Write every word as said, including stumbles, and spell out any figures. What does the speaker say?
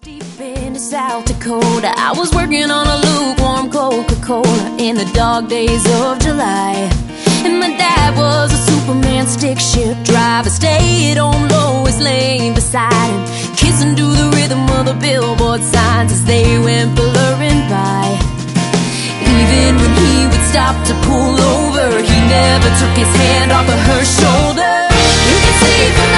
Deep into South Dakota, I was working on a lukewarm Coca-Cola in the dog days of July. And my dad was a Superman stick shift driver, stayed on Lois Lane beside him, kissing to the rhythm of the billboard signs as they went blurring by. Even when he would stop to pull over, he never took his hand off of her shoulder. You can see from